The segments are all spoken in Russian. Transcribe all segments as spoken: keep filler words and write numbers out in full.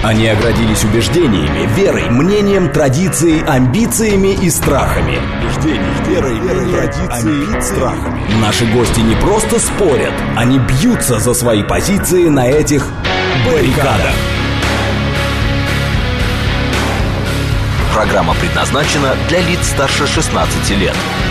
Они оградились убеждениями, верой, мнением, традицией, амбициями и страхами. Убеждениями, верой, верой, традицией, страхами. Наши гости не просто спорят, они бьются за свои позиции на этих баррикадах. Программа предназначена для лиц старше шестнадцати лет.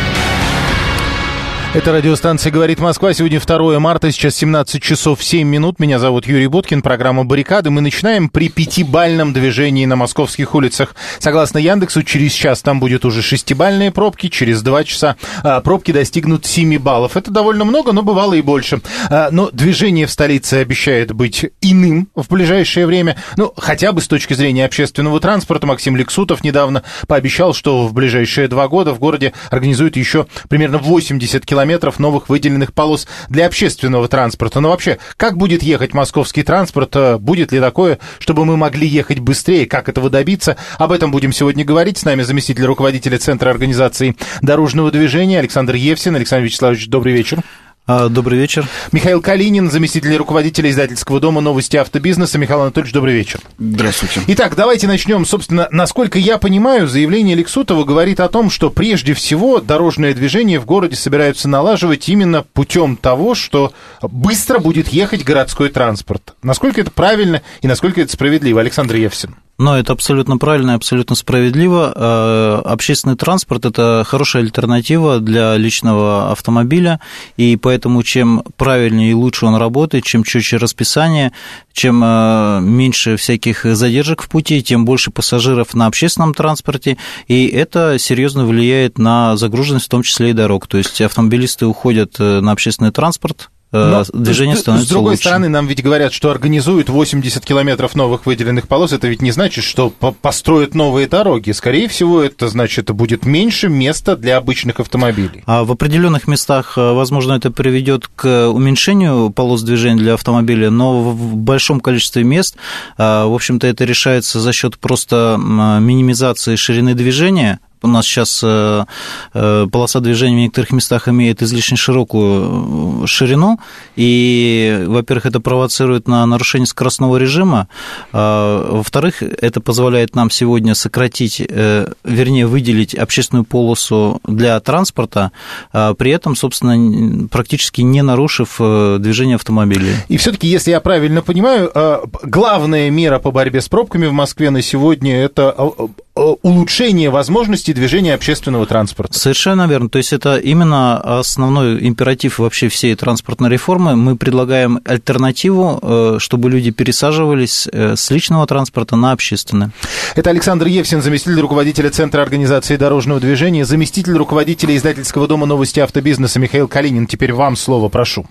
Это радиостанция «Говорит Москва». Сегодня второе марта, сейчас семнадцать часов семь минут. Меня зовут Юрий Боткин, программа «Баррикады». Мы начинаем при пятибалльном движении на московских улицах. Согласно Яндексу, через час там будет уже шестибалльные пробки, через два часа а, пробки достигнут семи баллов. Это довольно много, но бывало и больше. А, но движение в столице обещает быть иным в ближайшее время. Ну, хотя бы с точки зрения общественного транспорта. Максим Лексутов недавно пообещал, что в ближайшие два года в городе организуют еще примерно восемьдесят километров новых выделенных полос для общественного транспорта. Но вообще, как будет ехать московский транспорт? Будет ли такое, чтобы мы могли ехать быстрее? Как этого добиться? Об этом будем сегодня говорить. С нами заместитель руководителя Центра организации дорожного движения Александр Евсин. Александр Вячеславович, добрый вечер. Добрый вечер. Михаил Калинин, заместитель руководителя издательского дома «Новости автобизнеса». Михаил Анатольевич, добрый вечер. Здравствуйте. Итак, давайте начнем. Собственно, насколько я понимаю, заявление Лексутова говорит о том, что прежде всего дорожное движение в городе собираются налаживать именно путем того, что быстро будет ехать городской транспорт. Насколько это правильно и насколько это справедливо? Александр Евсин. Но это абсолютно правильно и абсолютно справедливо. Общественный транспорт – это хорошая альтернатива для личного автомобиля, и поэтому чем правильнее и лучше он работает, чем четче расписание, чем меньше всяких задержек в пути, тем больше пассажиров на общественном транспорте, и это серьезно влияет на загруженность, в том числе и дорог. То есть автомобилисты уходят на общественный транспорт, но движение становится с другой лучше. стороны, нам ведь говорят, что организуют восемьдесят километров новых выделенных полос. Это ведь не значит, что построят новые дороги. Скорее всего, это значит, это будет меньше места для обычных автомобилей. А в определенных местах, возможно, это приведет к уменьшению полос движения для автомобиля, но в большом количестве мест, в общем-то, это решается за счет просто минимизации ширины движения. У нас сейчас полоса движения в некоторых местах имеет излишне широкую ширину, и, во-первых, это провоцирует на нарушение скоростного режима, во-вторых, это позволяет нам сегодня сократить, вернее, выделить общественную полосу для транспорта, при этом, собственно, практически не нарушив движение автомобилей. И все-таки, если я правильно понимаю, главная мера по борьбе с пробками в Москве на сегодня – это улучшение возможностей движения общественного транспорта. Совершенно верно. То есть это именно основной императив вообще всей транспортной реформы. Мы предлагаем альтернативу, чтобы люди пересаживались с личного транспорта на общественный. Это Александр Евсин, заместитель руководителя Центра организации дорожного движения, заместитель руководителя издательского дома «Новости автобизнеса» Михаил Калинин. Теперь вам слово, прошу.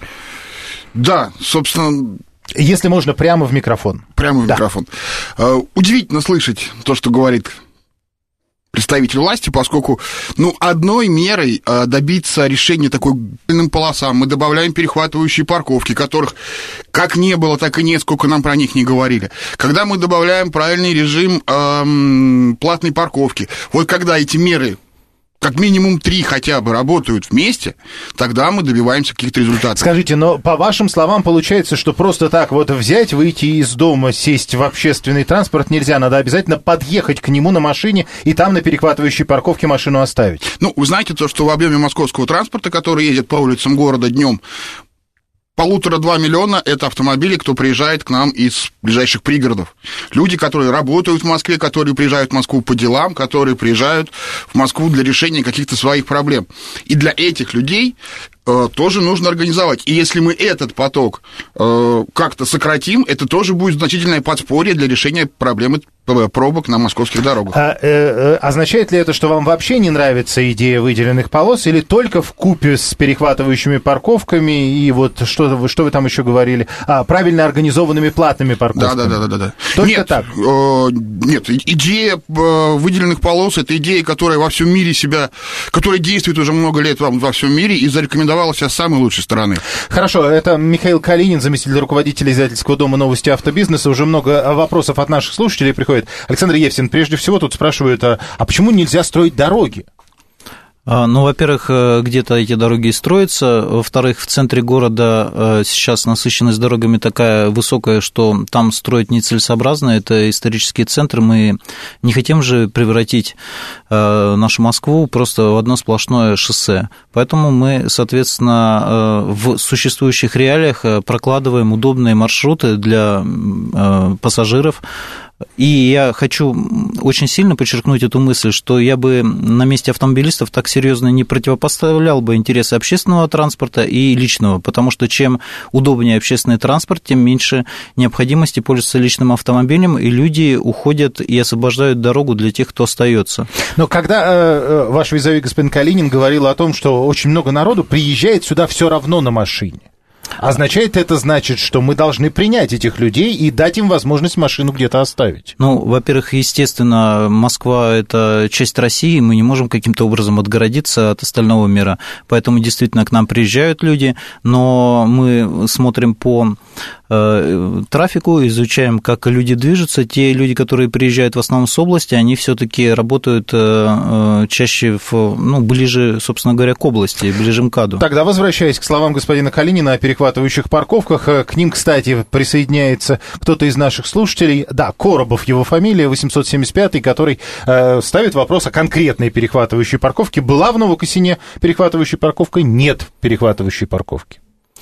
Да, собственно... Если можно, прямо в микрофон. Прямо в да. микрофон. Удивительно слышать то, что говорит представитель власти, поскольку, ну, одной мерой добиться решения такой полосам мы добавляем перехватывающие парковки, которых как не было, так и нет, сколько нам про них не говорили. Когда мы добавляем правильный режим эм, платной парковки, вот когда эти меры как минимум три хотя бы работают вместе, тогда мы добиваемся каких-то результатов. Скажите, но по вашим словам получается, что просто так вот взять, выйти из дома, сесть в общественный транспорт нельзя, надо обязательно подъехать к нему на машине и там на перехватывающей парковке машину оставить? Ну, вы знаете то, что в объеме московского транспорта, который ездит по улицам города днем, полутора-два миллиона – это автомобили, кто приезжает к нам из ближайших пригородов. Люди, которые работают в Москве, которые приезжают в Москву по делам, которые приезжают в Москву для решения каких-то своих проблем. И для этих людей э, тоже нужно организовать. И если мы этот поток э, как-то сократим, это тоже будет значительное подспорье для решения проблемы пробок на московских дорогах. А, э, э, означает ли это, что вам вообще не нравится идея выделенных полос, или только вкупе с перехватывающими парковками и вот что вы, что вы там еще говорили, а, правильно организованными платными парковками? Да, да, да, да, да. Только нет, так? Э, нет, идея э, выделенных полос – это идея, которая во всем мире себя, которая действует уже много лет во, во всем мире и зарекомендовала себя с самой лучшей стороны. Хорошо, это Михаил Калинин, заместитель руководителя издательского дома «Новости автобизнеса». Уже много вопросов от наших слушателей приходит. Александр Евсин, прежде всего тут спрашивают, а, а почему нельзя строить дороги? Ну, во-первых, где-то эти дороги и строятся. Во-вторых, в центре города сейчас насыщенность дорогами такая высокая, что там строить нецелесообразно. Это исторический центр. Мы не хотим же превратить нашу Москву просто в одно сплошное шоссе. Поэтому мы, соответственно, в существующих реалиях прокладываем удобные маршруты для пассажиров. И я хочу очень сильно подчеркнуть эту мысль, что я бы на месте автомобилистов так серьезно не противопоставлял бы интересы общественного транспорта и личного, потому что чем удобнее общественный транспорт, тем меньше необходимости пользоваться личным автомобилем, и люди уходят и освобождают дорогу для тех, кто остается. Но когда э, ваш визави господин Калинин говорил о том, что очень много народу приезжает сюда все равно на машине, означает это, значит, что мы должны принять этих людей и дать им возможность машину где-то оставить? Ну, во-первых, естественно, Москва – это часть России, мы не можем каким-то образом отгородиться от остального мира, поэтому действительно к нам приезжают люди, но мы смотрим по трафику, изучаем, как люди движутся. Те люди, которые приезжают в основном с области, они все-таки работают чаще в, ну, ближе, собственно говоря, к области, ближе к МКАДу. Тогда, возвращаясь к словам господина Калинина о перехватывающих парковках, к ним, кстати, присоединяется кто-то из наших слушателей, да, Коробов его фамилия, восемьсот семьдесят пятый, который э, ставит вопрос о конкретной перехватывающей парковке. Была в Новокосине перехватывающая парковка? Нет перехватывающей парковки.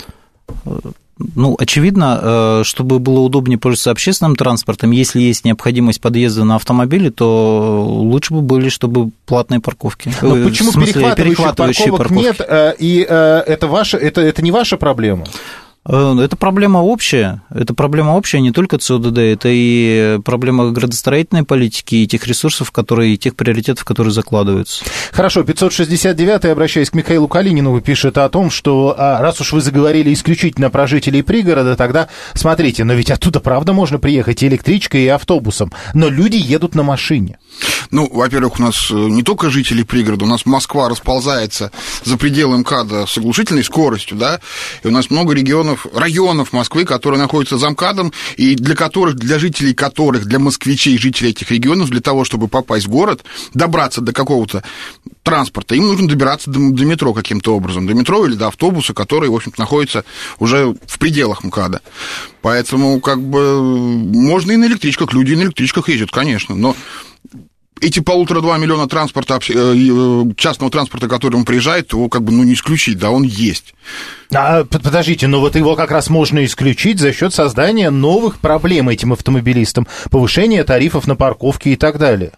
Ну, очевидно, чтобы было удобнее пользоваться общественным транспортом, если есть необходимость подъезда на автомобиле, то лучше бы были, чтобы платные парковки. Но почему перехватывающих, перехватывающих парковок парковки. нет, и это, ваша, это, это не ваша проблема? Это проблема общая, это проблема общая не только ЦОДД, это и проблема градостроительной политики и тех ресурсов, которые, и тех приоритетов, которые закладываются. Хорошо, пятьсот шестьдесят девятый, обращаясь к Михаилу Калинину, пишет о том, что раз уж вы заговорили исключительно про жителей пригорода, тогда смотрите, но ведь оттуда правда можно приехать и электричкой, и автобусом, но люди едут на машине. Ну, во-первых, у нас не только жители пригорода, у нас Москва расползается за пределы МКАДа с оглушительной скоростью, да, и у нас много регионов, районов Москвы, которые находятся за МКАДом, и для которых, для жителей которых, для москвичей, жителей этих регионов, для того, чтобы попасть в город, добраться до какого-то транспорта, им нужно добираться до, до метро каким-то образом, до метро или до автобуса, который, в общем-то, находится уже в пределах МКАДа. Поэтому, как бы, можно и на электричках, люди и на электричках ездят, конечно, но эти полутора-два миллиона транспорта, частного транспорта, который он приезжает, его как бы, ну, не исключить, да, он есть. А, подождите, но вот его как раз можно исключить за счет создания новых проблем этим автомобилистам, повышения тарифов на парковки и так далее.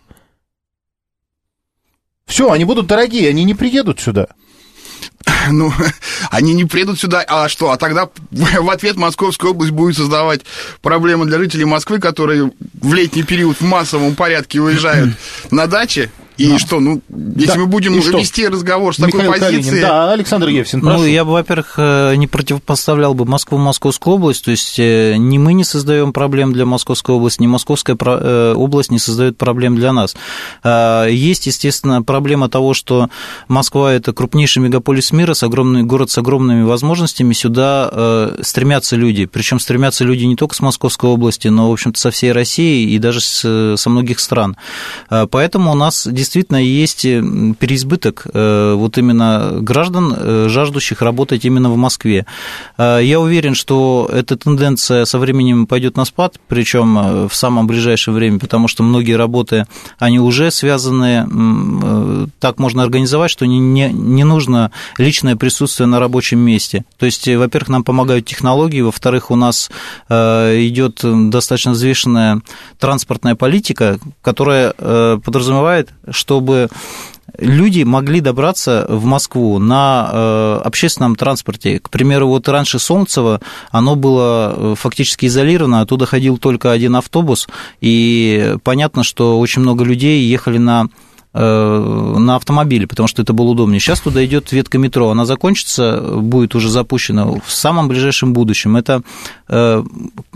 Все, они будут дорогие, они не приедут сюда. Ну, они не приедут сюда, а что? А тогда в ответ Московская область будет создавать проблемы для жителей Москвы, которые в летний период в массовом порядке уезжают на дачи. И да. что, ну, если да. мы будем вести разговор с Михаил такой позиции... Калинин. Да, Александр Евсин, прошу. Ну, я бы, во-первых, не противопоставлял бы Москву Московскую область, то есть ни мы не создаем проблем для Московской области, ни Московская область не создает проблем для нас. Есть, естественно, проблема того, что Москва – это крупнейший мегаполис мира, с огромный город с огромными возможностями, сюда стремятся люди, причем стремятся люди не только с Московской области, но, в общем-то, со всей России и даже с, со многих стран. Поэтому у нас действительно Действительно, есть переизбыток вот именно граждан, жаждущих работать именно в Москве. Я уверен, что эта тенденция со временем пойдет на спад, причем в самом ближайшее время, потому что многие работы, они уже связаны, так можно организовать, что не, не нужно личное присутствие на рабочем месте. То есть, во-первых, нам помогают технологии, во-вторых, у нас идет достаточно взвешенная транспортная политика, которая подразумевает, чтобы люди могли добраться в Москву на э, общественном транспорте. К примеру, вот раньше Солнцево, оно было фактически изолировано, оттуда ходил только один автобус, и понятно, что очень много людей ехали на на автомобиле, потому что это было удобнее. Сейчас туда идет ветка метро, она закончится, будет уже запущена в самом ближайшем будущем. Это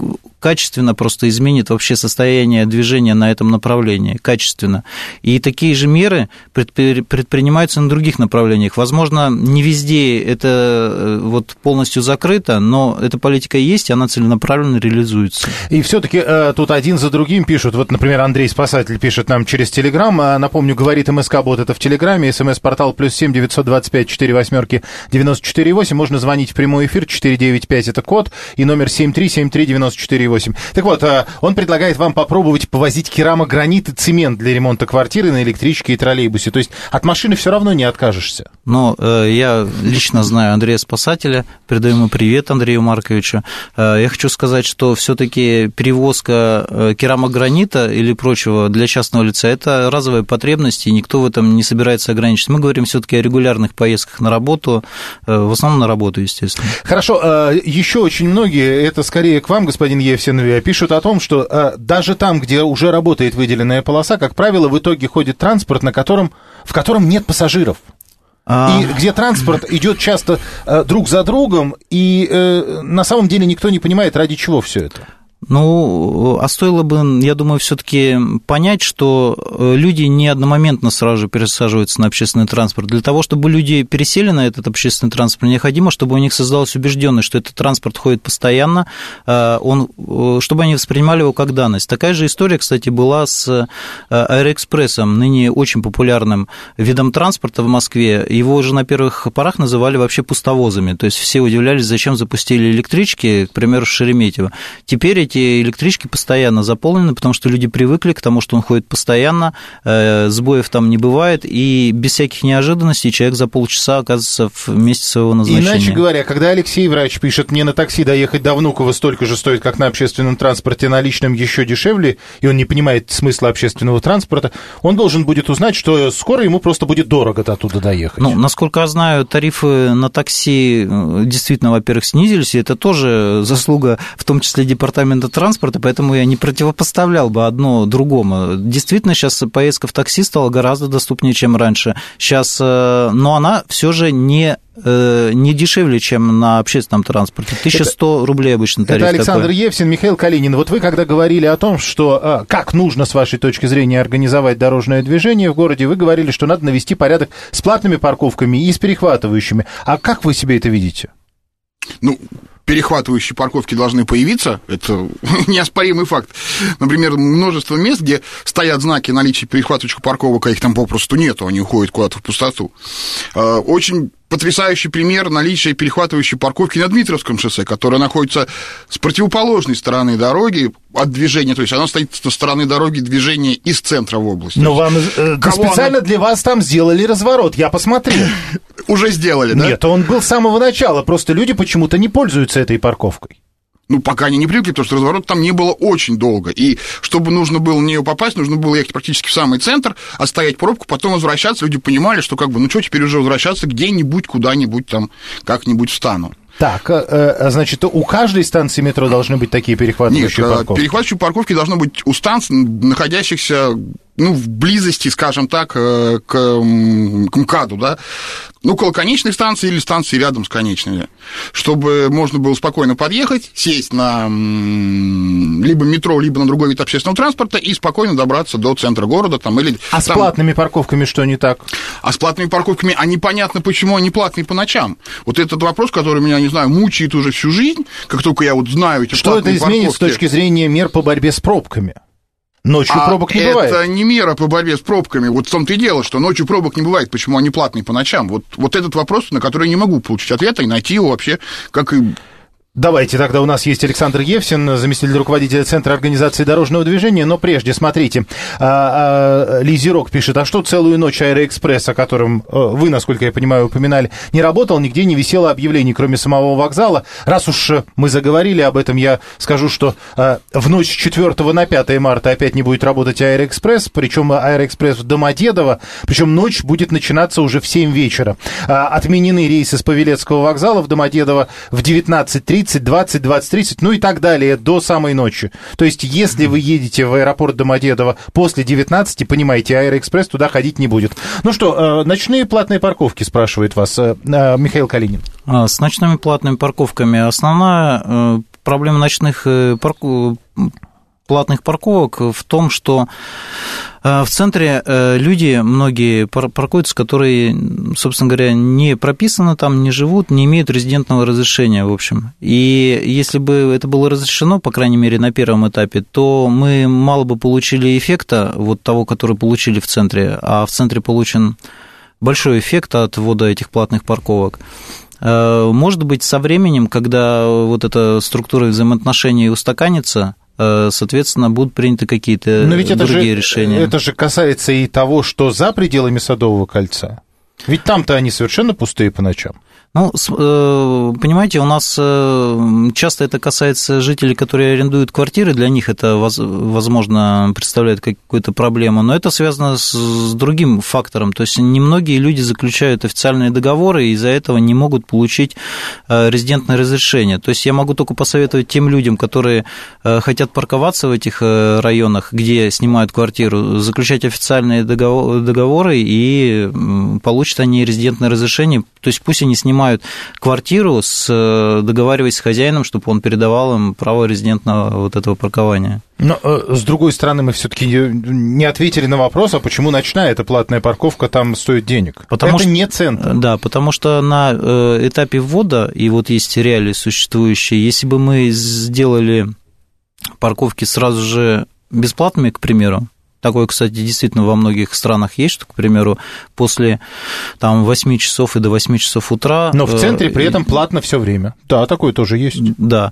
качественно просто изменит вообще состояние движения на этом направлении, качественно. И такие же меры предпринимаются на других направлениях. Возможно, не везде это вот полностью закрыто, но эта политика есть, и она целенаправленно реализуется. И все-таки тут один за другим пишут. Вот, например, Андрей Спасатель пишет нам через Телеграм. Напомню, говорит МСК-бот, это в Телеграме. СМС-портал плюс семь девятьсот двадцать пять четыре восьмерки девяносто четыре восемь. Можно звонить в прямой эфир. четыре девять пять это код. И номер семь три семь три девяносто четыре восемь. Так вот, он предлагает вам попробовать повозить керамогранит и цемент для ремонта квартиры на электричке и троллейбусе. То есть от машины все равно не откажешься. Но э, я лично знаю Андрея Спасателя. Передаю ему привет, Андрею Марковичу. Э, я хочу сказать, что все-таки перевозка керамогранита или прочего для частного лица – это разовая потребность, и никто в этом не собирается ограничить. Мы говорим все-таки о регулярных поездках на работу, э, в основном на работу, естественно. Хорошо. Э, еще очень многие, это скорее к вам, господин Евсен, пишут о том, что э, даже там, где уже работает выделенная полоса, как правило, в итоге ходит транспорт, на котором, в котором нет пассажиров. А... И где транспорт идет часто э, друг за другом, и э, на самом деле никто не понимает, ради чего все это. Ну, а стоило бы, я думаю, все-таки понять, что люди не одномоментно сразу же пересаживаются на общественный транспорт. Для того, чтобы люди пересели на этот общественный транспорт, необходимо, чтобы у них создалась убежденность, что этот транспорт ходит постоянно, он, чтобы они воспринимали его как данность. Такая же история, кстати, была с Аэроэкспрессом, ныне очень популярным видом транспорта в Москве. Его уже на первых порах называли вообще пустовозами. То есть все удивлялись, зачем запустили электрички, к примеру, в Шереметьево. Теперь эти электрички постоянно заполнены, потому что люди привыкли к тому, что он ходит постоянно, сбоев там не бывает, и без всяких неожиданностей человек за полчаса оказывается в месте своего назначения. Иначе говоря, когда Алексей Врач пишет, мне на такси доехать до Внуково столько же стоит, как на общественном транспорте, на личном еще дешевле, и он не понимает смысла общественного транспорта, он должен будет узнать, что скоро ему просто будет дорого до туда доехать. Ну, насколько я знаю, тарифы на такси действительно, во-первых, снизились, и это тоже заслуга, в том числе департамента транспорта, поэтому я не противопоставлял бы одно другому. Действительно, сейчас поездка в такси стала гораздо доступнее, чем раньше. Сейчас, но она все же не не дешевле, чем на общественном транспорте. тысяча сто это, рублей обычно тариф. Это Александр такой. Евсен, Михаил Калинин. Вот вы, когда говорили о том, что как нужно, с вашей точки зрения, организовать дорожное движение в городе, вы говорили, что надо навести порядок с платными парковками и с перехватывающими. А как вы себе это видите? Ну, перехватывающие парковки должны появиться, это неоспоримый факт. Например, множество мест, где стоят знаки наличия перехватывающих парковок, а их там попросту нету, они уходят куда-то в пустоту. Очень потрясающий пример наличия перехватывающей парковки на Дмитровском шоссе, которая находится с противоположной стороны дороги от движения, то есть она стоит со стороны дороги движения из центра в область. Но вам э, специально она... для вас там сделали разворот, я посмотрел. Уже сделали, да? Нет, он был с самого начала, просто люди почему-то не пользуются этой парковкой. Ну, пока они не привыкли, потому что разворот там не было очень долго. И чтобы нужно было на нее попасть, нужно было ехать практически в самый центр, отстоять пробку, потом возвращаться. Люди понимали, что как бы, ну что, теперь уже возвращаться где-нибудь, куда-нибудь там, как-нибудь встану. Так, значит, у каждой станции метро должны быть такие перехватывающие Нет, парковки? перехватывающие парковки должны быть у станций, находящихся, ну, в близости, скажем так, к, к МКАДу, да, ну, около конечной станции или станции рядом с конечной, чтобы можно было спокойно подъехать, сесть на либо метро, либо на другой вид общественного транспорта и спокойно добраться до центра города. Там, или, а с там... платными парковками что не так? А с платными парковками, а непонятно, почему они платные по ночам. Вот этот вопрос, который меня, не знаю, мучает уже всю жизнь, как только я вот знаю эти что платные парковки. Что это изменит с точки зрения мер по борьбе с пробками? Ночью а пробок не это бывает. Это не мера по борьбе с пробками. Вот в том-то и дело, что ночью пробок не бывает. Почему они платные по ночам? Вот, вот этот вопрос, на который я не могу получить ответа и найти его вообще, как и... Давайте, тогда у нас есть Александр Евсен, заместитель руководителя Центра организации дорожного движения, но прежде, смотрите, Лизерок пишет, а что целую ночь Аэроэкспресс, о котором вы, насколько я понимаю, упоминали, не работал, нигде не висело объявлений, кроме самого вокзала. Раз уж мы заговорили об этом, я скажу, что в ночь с четвёртого на пятое марта опять не будет работать Аэроэкспресс, причем Аэроэкспресс в Домодедово, причем ночь будет начинаться уже в семь вечера. Отменены рейсы с Павелецкого вокзала в Домодедово в девятнадцать тридцать, двадцать, двадцать тридцать, ну и так далее, до самой ночи. То есть, если вы едете в аэропорт Домодедово после девятнадцати, понимаете, Аэроэкспресс туда ходить не будет. Ну что, ночные платные парковки, спрашивает вас Михаил Калинин. С ночными платными парковками основная проблема ночных парку... платных парковок в том, что в центре люди, многие паркуются, которые, собственно говоря, не прописаны там, не живут, не имеют резидентного разрешения, в общем. И если бы это было разрешено, по крайней мере, на первом этапе, то мы мало бы получили эффекта, вот того, который получили в центре, а в центре получен большой эффект от ввода этих платных парковок. Может быть, со временем, когда вот эта структура взаимоотношений устаканится, соответственно, будут приняты какие-то Но ведь это другие же, решения. Это же касается и того, что за пределами Садового кольца. Ведь там-то они совершенно пустые по ночам. Ну, понимаете, у нас часто это касается жителей, которые арендуют квартиры, для них это, возможно, представляет какую-то проблему, но это связано с другим фактором, то есть немногие люди заключают официальные договоры и из-за этого не могут получить резидентное разрешение. То есть я могу только посоветовать тем людям, которые хотят парковаться в этих районах, где снимают квартиру, заключать официальные договоры, и получат они резидентное разрешение, то есть пусть они снимают квартиру, с, договариваясь с хозяином, чтобы он передавал им право резидентного вот этого паркования. Но, с другой стороны, мы все-таки не ответили на вопрос, а почему ночная эта платная парковка там стоит денег? Потому это что, не центр. Да, потому что на этапе ввода, и вот есть реалии существующие, если бы мы сделали парковки сразу же бесплатными, к примеру, такое, кстати, действительно во многих странах есть, что, к примеру, после там, восьми часов и до восьми часов утра... Но в центре при этом платно все время. Да, такое тоже есть. Да.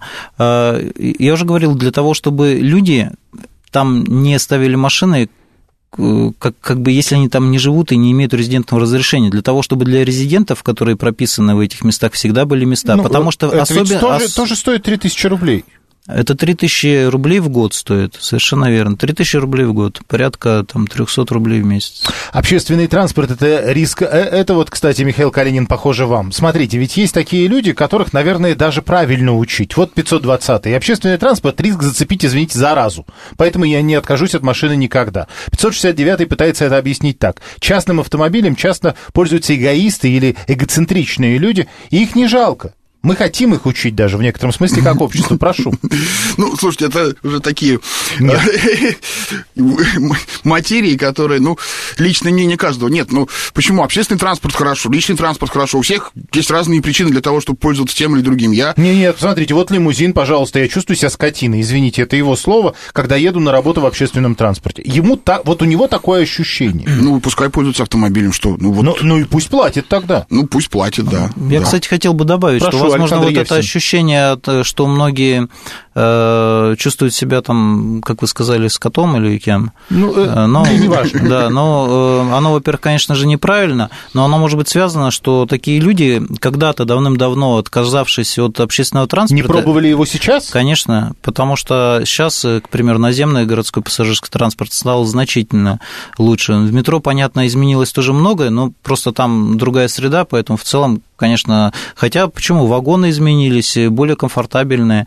Я уже говорил, для того, чтобы люди там не ставили машины, как, как бы если они там не живут и не имеют резидентного разрешения, для того, чтобы для резидентов, которые прописаны в этих местах, всегда были места. Ну, потому что это особенно... ведь тоже, тоже стоит три тысячи рублей. Это три тысячи рублей в год стоит, совершенно верно. три тысячи рублей в год, порядка там, триста рублей в месяц. Общественный транспорт – это риск. Это вот, кстати, Михаил Калинин, похоже вам. Смотрите, ведь есть такие люди, которых, наверное, даже правильно учить. Вот пятьсот двадцатый. Общественный транспорт – риск зацепить, извините, заразу. Поэтому я не откажусь от машины никогда. пятьсот шестьдесят девятый пытается это объяснить так. Частным автомобилем часто пользуются эгоисты или эгоцентричные люди, и их не жалко. Мы хотим их учить даже, в некотором смысле, как общество. Прошу. Ну, слушайте, это уже такие материи, которые, ну, личное мнение каждого. Нет, ну, почему? Общественный транспорт хорошо, личный транспорт хорошо. У всех есть разные причины для того, чтобы пользоваться тем или другим. Я... Нет, нет, смотрите, вот лимузин, пожалуйста, я чувствую себя скотиной. Извините, это его слово, когда еду на работу в общественном транспорте. Ему так, вот у него такое ощущение. Ну, пускай пользуется автомобилем, что? Ну, вот... ну, ну и пусть платит тогда. Ну, пусть платит, да. Я, да. кстати, хотел бы добавить, Прошу, что, возможно, Александр вот Евсин. это ощущение, что многие э, чувствуют себя там, как вы сказали, скотом или кем. Ну, э, но, не важно. Да, но э, оно, во-первых, конечно же, неправильно, но оно может быть связано, что такие люди, когда-то давным-давно отказавшись от общественного транспорта... Не пробовали его сейчас? Конечно, потому что сейчас, к примеру, наземный городской пассажирский транспорт стал значительно лучше. В метро, понятно, изменилось тоже многое, но просто там другая среда, поэтому в целом, конечно, хотя почему? Вагоны изменились, более комфортабельные,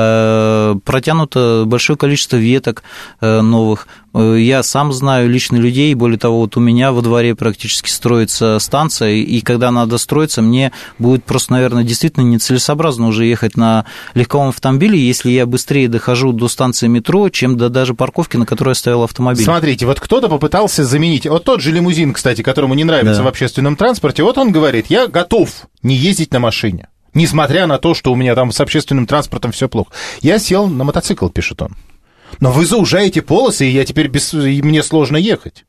протянуто большое количество веток новых. Я сам знаю лично людей, более того, вот у меня во дворе практически строится станция, и когда надо строиться, мне будет просто, наверное, действительно нецелесообразно уже ехать на легковом автомобиле, если я быстрее дохожу до станции метро, чем до даже парковки, на которой я ставил автомобиль. Смотрите, вот кто-то попытался заменить, вот тот же лимузин, кстати, которому не нравится да. в общественном транспорте, вот он говорит, я готов не ездить на машине, несмотря на то, что у меня там с общественным транспортом все плохо. Я сел на мотоцикл, пишет он. Но вы заужаете полосы, и я теперь без... и мне сложно ехать.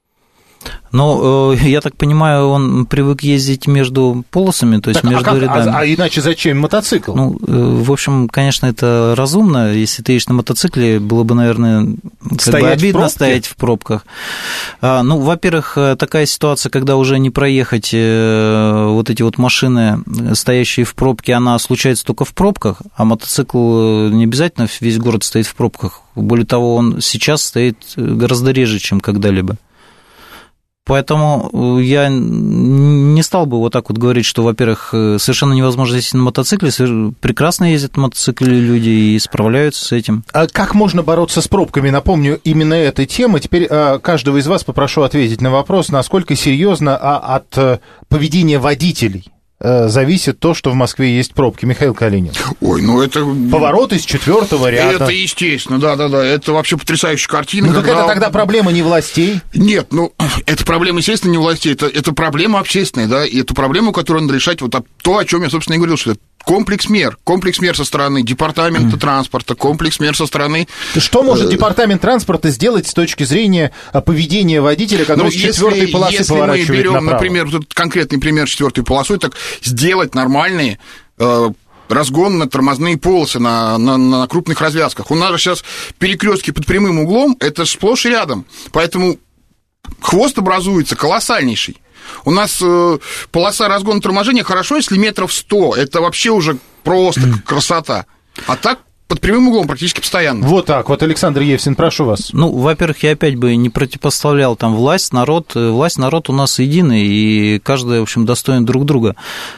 Ну, я так понимаю, он привык ездить между полосами, то есть так, между а как, рядами. А, а иначе зачем мотоцикл? Ну, в общем, конечно, это разумно. Если ты едешь на мотоцикле, было бы, наверное, как бы обидно стоять в пробках. Ну, во-первых, такая ситуация, когда уже не проехать вот эти вот машины, стоящие в пробке, она случается только в пробках, а мотоцикл не обязательно весь город стоит в пробках. Более того, он сейчас стоит гораздо реже, чем когда-либо. Поэтому я не стал бы вот так вот говорить, что, во-первых, совершенно невозможно ездить на мотоцикле, прекрасно ездят на мотоцикле люди и справляются с этим. А как можно бороться с пробками? Напомню, именно эта тема. Теперь каждого из вас попрошу ответить на вопрос, насколько серьезно от поведения водителей э, зависит то, что в Москве есть пробки? Михаил Калинин. Ой, ну это... Поворот из четвертого ряда. Это естественно, да-да-да. Это вообще потрясающая картина. Ну, когда... так это тогда проблема не властей? Нет, ну, это проблема, естественно, не властей. Это, это проблема общественная, да, и эту проблему, которую надо решать, вот то, о чем я, собственно, и говорил, что это комплекс мер. Комплекс мер со стороны департамента mm. транспорта, комплекс мер со стороны... Что может департамент транспорта сделать с точки зрения поведения водителя, который ну, с четвертой полосы если поворачивает мы берем, направо? Например, вот этот конкретный пример с четвертой полосой, так сделать нормальные... Э, разгонно-тормозные полосы на, на, на крупных развязках. У нас же сейчас перекрестки под прямым углом, это сплошь и рядом. Поэтому хвост образуется колоссальнейший. У нас э, полоса разгона торможения хорошо, если метров сто. Это вообще уже просто mm. красота. А так под прямым углом практически постоянно. Вот так. Вот, Александр Евсин, прошу вас. Ну, во-первых, я опять бы не противопоставлял там власть, народ. Власть, народ у нас единый, и каждый, в общем, достоин друг друга.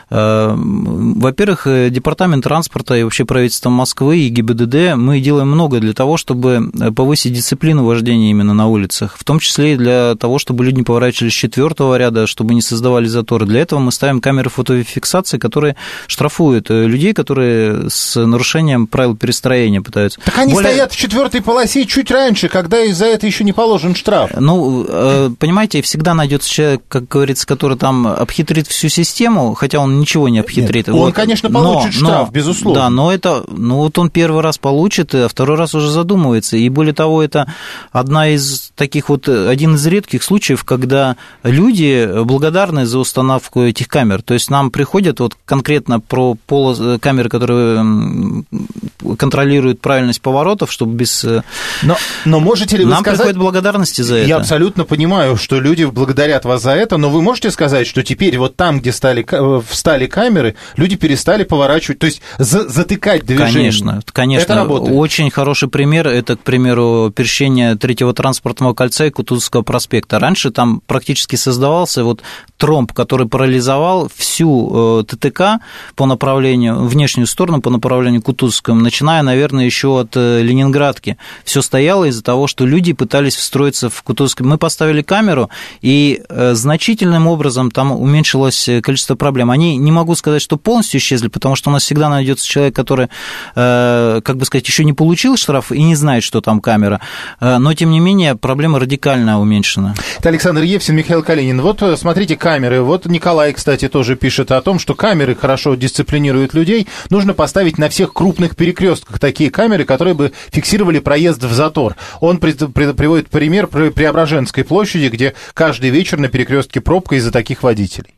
Во-первых, департамент транспорта и вообще правительство Москвы и ГИБДД, мы делаем много для того, чтобы повысить дисциплину вождения именно на улицах, в том числе и для того, чтобы люди не поворачивали с четвертого ряда, чтобы не создавали заторы. Для этого мы ставим камеры фотофиксации, которые штрафуют людей, которые с нарушением правил перестроения строения пытаются. Так они Более... стоят в четвертой полосе чуть раньше, когда из-за этого еще не положен штраф. Ну, понимаете, всегда найдется человек, как говорится, который там обхитрит всю систему, хотя он ничего не обхитрит. Нет, вот. Он, конечно, получит но, штраф, но, безусловно. Да, но это, ну вот он первый раз получит, а второй раз уже задумывается. И более того, это одна из таких вот, один из редких случаев, когда люди благодарны за установку этих камер. То есть нам приходят вот конкретно про полос, камеры, которые контролирует правильность поворотов, чтобы без... Но, но можете ли вы Нам сказать... приходят благодарности за это. Я абсолютно понимаю, что люди благодарят вас за это, но вы можете сказать, что теперь вот там, где стали, встали камеры, люди перестали поворачивать, то есть за, затыкать движение? Конечно, конечно. Это работает. Очень хороший пример, это, к примеру, пересечение третьего транспортного кольца и Кутузовского проспекта. Раньше там практически создавался вот тромб, который парализовал всю ТТК по направлению, внешнюю сторону по направлению к Кутузовскому, начиная, наверное, еще от Ленинградки. Все стояло из-за того, что люди пытались встроиться в Кутузовский. Мы поставили камеру, и значительным образом там уменьшилось количество проблем. Они, не могу сказать, что полностью исчезли, потому что у нас всегда найдется человек, который, как бы сказать, еще не получил штраф и не знает, что там камера. Но, тем не менее, проблема радикально уменьшена. Это Александр Евсин, Михаил Калинин. Вот, смотрите, камеры. Вот Николай, кстати, тоже пишет о том, что камеры хорошо дисциплинируют людей. Нужно поставить на всех крупных перекрестках такие камеры, которые бы фиксировали проезд в затор. Он при, при, приводит пример Преображенской площади, где каждый вечер на перекрестке пробка из-за таких водителей.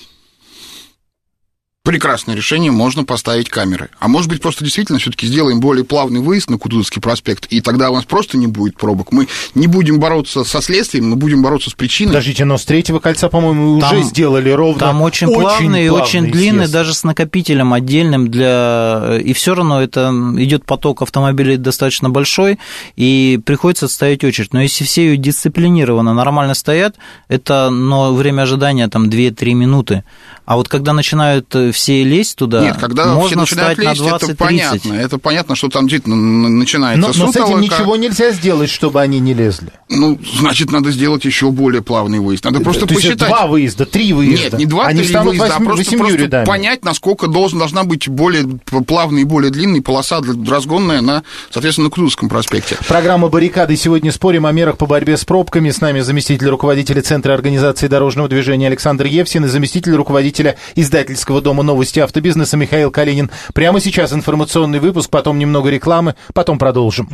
Прекрасное решение, можно поставить камеры. А может быть, просто действительно все-таки сделаем более плавный выезд на Кутузовский проспект, и тогда у нас просто не будет пробок. Мы не будем бороться со следствием, мы будем бороться с причиной. Подождите, но с третьего кольца, по-моему, там, уже сделали ровно. Там очень, очень плавный и очень длинный, съезд. Даже с накопителем отдельным для... И все равно это идет поток автомобилей достаточно большой, и приходится ставить очередь. Но если все ее дисциплинированно, нормально стоят, это но время ожидания там две-три минуты. А вот когда начинают все лезть туда, нет, когда можно все начинают лезть, это понятно. Это понятно, что там действительно начинается но, сутолока. Но с этим ничего нельзя сделать, чтобы они не лезли. Ну, значит, надо сделать еще более плавный выезд. Надо просто то посчитать. Есть два выезда, три выезда. Нет, не два, они три выезда, восьми, а просто, просто понять, насколько должен, должна быть более плавная и более длинная полоса разгонная на, соответственно, на Кутузовском проспекте. Программа «Баррикады». Сегодня спорим о мерах по борьбе с пробками. С нами заместитель руководителя Центра организации дорожного движения Александр Евсин и заместитель руководителя издательского дома «Новости автобизнеса» Михаил Калинин. Прямо сейчас информационный выпуск, потом немного рекламы, потом продолжим.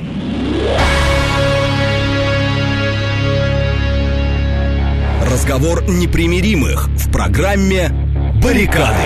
Разговор непримиримых в программе «Баррикады».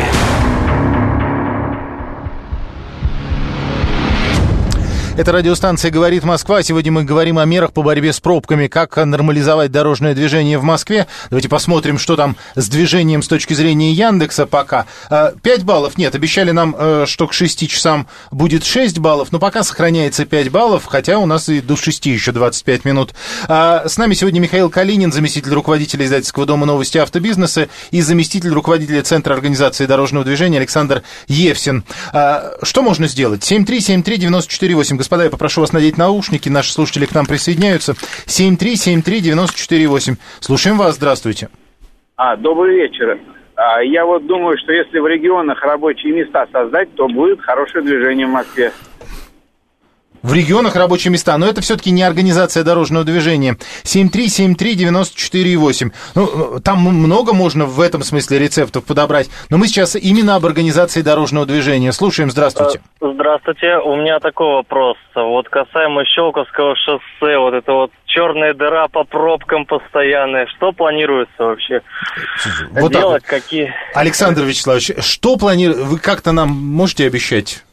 Это радиостанция «Говорит Москва». Сегодня мы говорим о мерах по борьбе с пробками, как нормализовать дорожное движение в Москве. Давайте посмотрим, что там с движением с точки зрения Яндекса пока. пять баллов нет, обещали нам, что к шести часам будет шесть баллов, но пока сохраняется пять баллов, хотя у нас и до шести еще двадцать пять минут. С нами сегодня Михаил Калинин, заместитель руководителя издательского дома «Новости автобизнеса» и заместитель руководителя Центра организации дорожного движения Александр Евсин. Что можно сделать? семь три семь три девять четыре восемь. Господа, я попрошу вас надеть наушники, наши слушатели к нам присоединяются. семь три семь три девять четыре восемь. Слушаем вас, здравствуйте. А, добрый вечер. А я вот думаю, что если в регионах рабочие места создать, то будет хорошее движение в Москве. В регионах рабочие места, но это все-таки не организация дорожного движения. семь три семь три девять четыре восемь. Ну, там много можно в этом смысле рецептов подобрать, но мы сейчас именно об организации дорожного движения. Слушаем, здравствуйте. Здравствуйте, у меня такой вопрос. Вот касаемо Щелковского шоссе, вот это вот черная дыра по пробкам постоянная. Что планируется вообще вот делать? Вот. Какие? Александр Вячеславович, что планируете? Вы как-то нам можете обещать?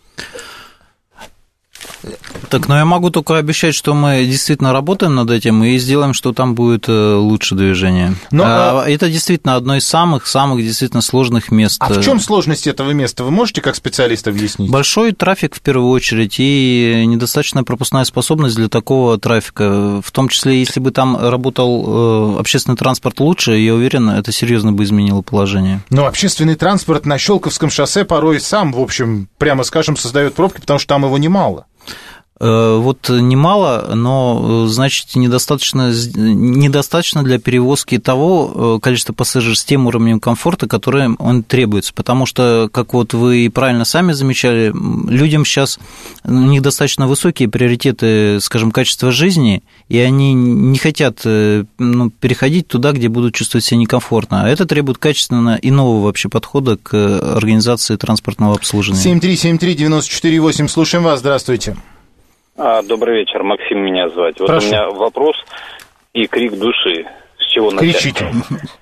Так, ну я могу только обещать, что мы действительно работаем над этим и сделаем, что там будет лучше движение. Но, а, а... Это действительно одно из самых-самых действительно сложных мест. А в чем сложность этого места? Вы можете как специалист объяснить? Большой трафик в первую очередь и недостаточная пропускная способность для такого трафика. В том числе, если бы там работал общественный транспорт лучше, я уверен, это серьезно бы изменило положение. Но общественный транспорт на Щелковском шоссе порой сам, в общем, прямо скажем, создает пробки, потому что там его немало. Вот немало, но, значит, недостаточно, недостаточно для перевозки того количества пассажиров с тем уровнем комфорта, которое он требуется, потому что, как вот вы правильно сами замечали, людям сейчас у них достаточно высокие приоритеты, скажем, качества жизни, и они не хотят, ну, переходить туда, где будут чувствовать себя некомфортно, а это требует качественно иного вообще подхода к организации транспортного обслуживания. семь три семь три девять четыре восемь, слушаем вас, здравствуйте. А, добрый вечер, Максим меня звать. Вот Прошу. У меня вопрос и крик души. С чего начать? Кричите.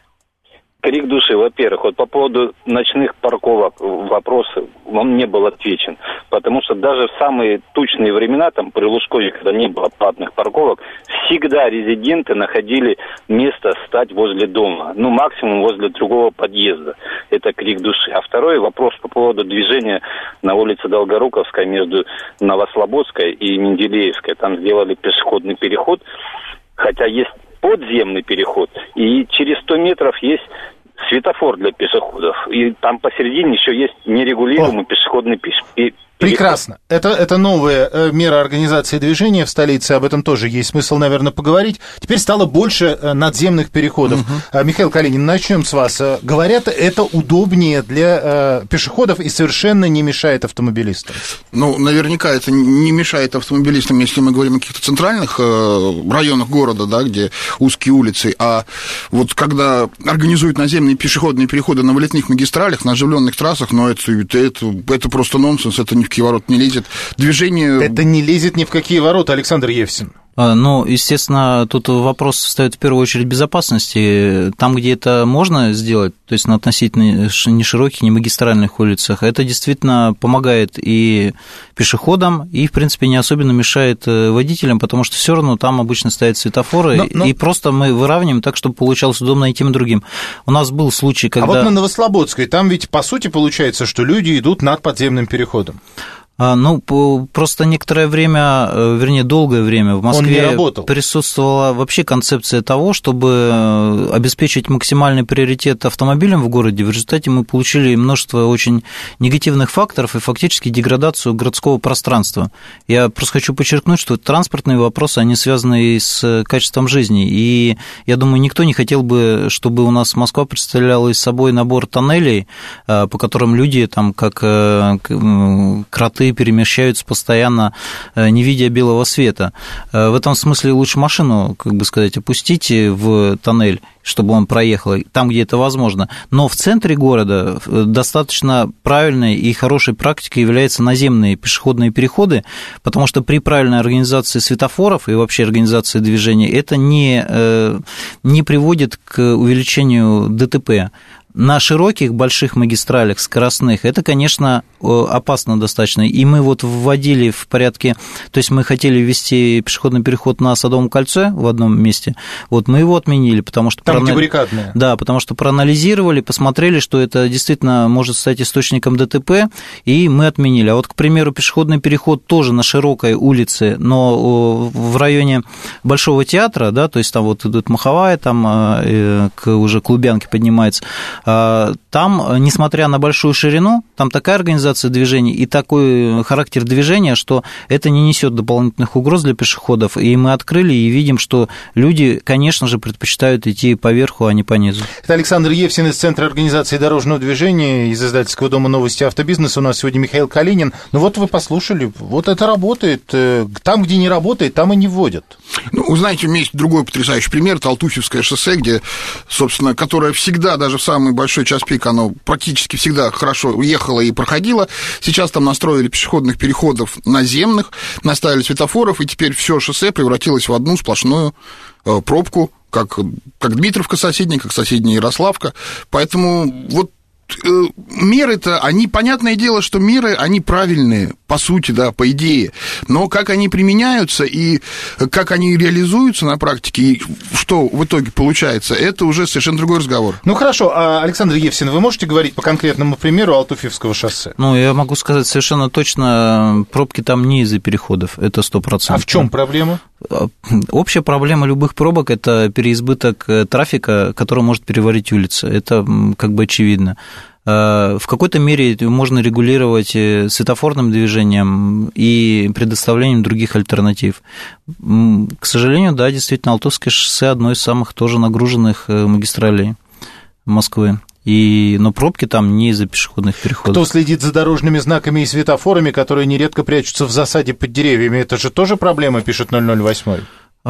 Крик души, во-первых, вот по поводу ночных парковок вопрос, он не был отвечен, потому что даже в самые тучные времена, там при Лужкове, когда не было платных парковок, всегда резиденты находили место стать возле дома, ну максимум возле другого подъезда. Это крик души. А второй вопрос по поводу движения на улице Долгоруковской между Новослободской и Менделеевской. Там сделали пешеходный переход, хотя есть подземный переход, и через сто метров есть светофор для пешеходов, и там посередине еще есть нерегулируемый О. пешеходный переход. Прекрасно. Это, это новая мера организации движения в столице, об этом тоже есть смысл, наверное, поговорить. Теперь стало больше надземных переходов. Угу. Михаил Калинин, начнем с вас. Говорят, это удобнее для пешеходов и совершенно не мешает автомобилистам. Ну, наверняка это не мешает автомобилистам, если мы говорим о каких-то центральных районах города, да, где узкие улицы, а вот когда организуют наземные пешеходные переходы на вылетных магистралях, на оживленных трассах, ну, это, это, это просто нонсенс, это не в какие ворота не лезет. Движение... Это не лезет ни в какие ворота, Александр Евсин. Ну, естественно, тут вопрос встает в первую очередь безопасности. Там, где это можно сделать, то есть на относительно не широких, не магистральных улицах, это действительно помогает и пешеходам, и, в принципе, не особенно мешает водителям, потому что все равно там обычно стоят светофоры, но, но... и просто мы выравниваем так, чтобы получалось удобно и тем, и другим. У нас был случай, когда... А вот на Новослободской, там ведь, по сути, получается, что люди идут над подземным переходом. Ну, просто некоторое время, вернее, долгое время в Москве присутствовала вообще концепция того, чтобы обеспечить максимальный приоритет автомобилям в городе. В результате мы получили множество очень негативных факторов и фактически деградацию городского пространства. Я просто хочу подчеркнуть, что транспортные вопросы, они связаны и с качеством жизни. И я думаю, никто не хотел бы, чтобы у нас Москва представляла из собой набор тоннелей, по которым люди, там, как кроты, перемещаются постоянно, не видя белого света. В этом смысле лучше машину, как бы сказать, опустите в тоннель, чтобы он проехал, там, где это возможно. Но в центре города достаточно правильной и хорошей практикой являются наземные пешеходные переходы, потому что при правильной организации светофоров и вообще организации движения это не, не приводит к увеличению ДТП. На широких, больших магистралях, скоростных, это, конечно, опасно достаточно. И мы вот вводили в порядке, то есть мы хотели ввести пешеходный переход на Садовом кольце в одном месте, вот мы его отменили, потому что... Там, проанали... где баррикадные. Да, потому что проанализировали, посмотрели, что это действительно может стать источником ДТП, и мы отменили. А вот, к примеру, пешеходный переход тоже на широкой улице, но в районе Большого театра, да, то есть там вот идет Маховая, там к уже к Лубянке поднимается, Там, несмотря на большую ширину, там такая организация движения и такой характер движения, что это не несет дополнительных угроз для пешеходов, и мы открыли и видим, что люди, конечно же, предпочитают идти по верху, а не по низу. Это Александр Евсин из Центра организации дорожного движения, из издательского дома «Новости автобизнеса». У нас сегодня Михаил Калинин. Ну вот вы послушали, вот это работает. Там, где не работает, там и не вводят. Ну, вы знаете, у меня есть другой потрясающий пример, это Алтуфьевское шоссе, где, собственно, которое всегда, даже в самый большой час пик, оно практически всегда хорошо уехало и проходило. Сейчас там настроили пешеходных переходов наземных, наставили светофоров, и теперь все шоссе превратилось в одну сплошную пробку, как, как Дмитровка соседняя, как соседняя Ярославка. Поэтому вот меры-то, они, понятное дело, что меры, они правильные, по сути, да, по идее, но как они применяются и как они реализуются на практике, и что в итоге получается, это уже совершенно другой разговор. Ну, хорошо, а, Александр Евсин, вы можете говорить по конкретному примеру Алтуфьевского шоссе? Ну, я могу сказать совершенно точно, пробки там не из-за переходов, это сто процентов. А в чем проблема? Общая проблема любых пробок – это переизбыток трафика, который может переварить улицы, это как бы очевидно. В какой-то мере можно регулировать светофорным движением и предоставлением других альтернатив. К сожалению, да, действительно, Алтуфьевское шоссе одно из самых тоже нагруженных магистралей Москвы. И, но пробки там не из-за пешеходных переходов. Кто следит за дорожными знаками и светофорами, которые нередко прячутся в засаде под деревьями, это же тоже проблема, пишет ноль ноль восемь.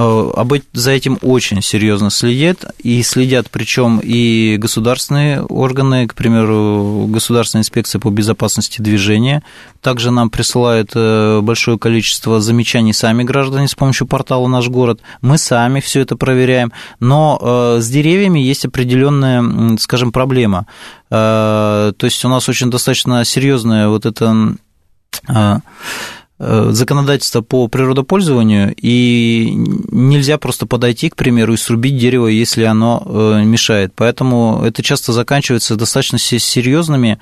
За этим очень серьезно следят, и следят причем и государственные органы, к примеру, Государственная инспекция по безопасности движения. Также нам присылают большое количество замечаний сами граждане с помощью портала «Наш город». Мы сами все это проверяем, но с деревьями есть определенная, скажем, проблема. То есть у нас очень достаточно серьезная вот эта законодательство по природопользованию, и нельзя просто подойти, к примеру, и срубить дерево, если оно мешает. Поэтому это часто заканчивается достаточно серьезными,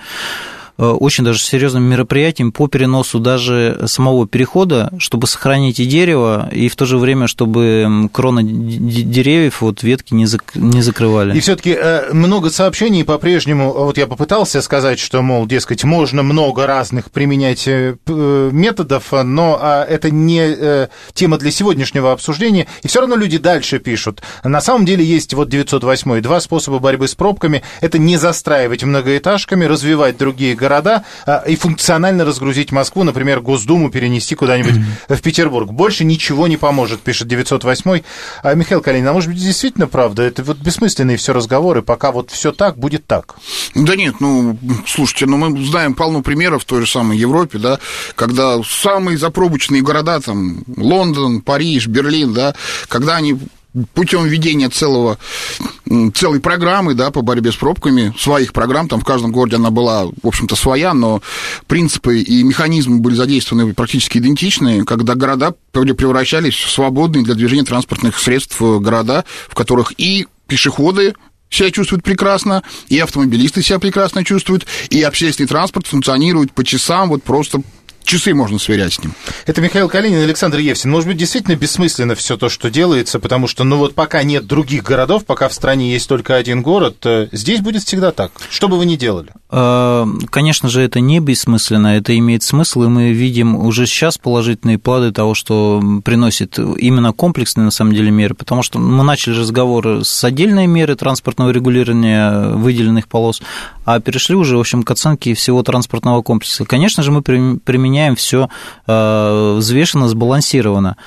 очень даже серьезным мероприятием по переносу даже самого перехода, чтобы сохранить и дерево, и в то же время, чтобы кроны деревьев, вот ветки не, зак... не закрывали. И все-таки много сообщений по-прежнему, вот я попытался сказать, что, мол, дескать, можно много разных применять методов, но это не тема для сегодняшнего обсуждения, и все равно люди дальше пишут. На самом деле есть вот девятьсот восемь, два способа борьбы с пробками, это не застраивать многоэтажками, развивать другие города, города и функционально разгрузить Москву, например, Госдуму перенести куда-нибудь в Петербург. Больше ничего не поможет, пишет девятьсот восемь. А, Михаил Калинин, а может быть, действительно правда? Это вот бессмысленные все разговоры, пока вот все так, будет так. Да нет, ну, слушайте, ну мы знаем полно примеров в той же самой Европе, да, когда самые запробочные города, там, Лондон, Париж, Берлин, да, когда они путем введения целого, целой программы, да, по борьбе с пробками, своих программ, там в каждом городе она была, в общем-то, своя, но принципы и механизмы были задействованы практически идентичные, когда города превращались в свободные для движения транспортных средств города, в которых и пешеходы себя чувствуют прекрасно, и автомобилисты себя прекрасно чувствуют, и общественный транспорт функционирует по часам, вот просто часы можно сверять с ним. Это Михаил Калинин, Александр Евсин. Может быть, действительно бессмысленно все то, что делается, потому что, ну вот пока нет других городов, пока в стране есть только один город, здесь будет всегда так, что бы вы ни делали. Конечно же, это не бессмысленно, это имеет смысл, и мы видим уже сейчас положительные плоды того, что приносит именно комплексные, на самом деле, меры, потому что мы начали разговор с отдельной меры транспортного регулирования выделенных полос, а перешли уже, в общем, к оценке всего транспортного комплекса. Конечно же, мы применяем все взвешенно, сбалансированно.